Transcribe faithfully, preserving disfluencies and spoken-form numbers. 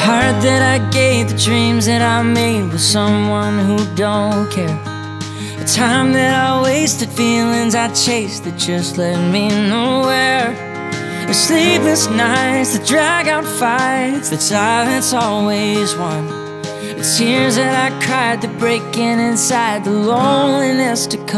heart that I gave, the dreams that I made with someone who don't care. The time that I wasted, feelings I chased that just led me nowhere. The sleepless nights, the drag out fights, that silence always won. The tears that I cried, the breaking inside, the loneliness to come.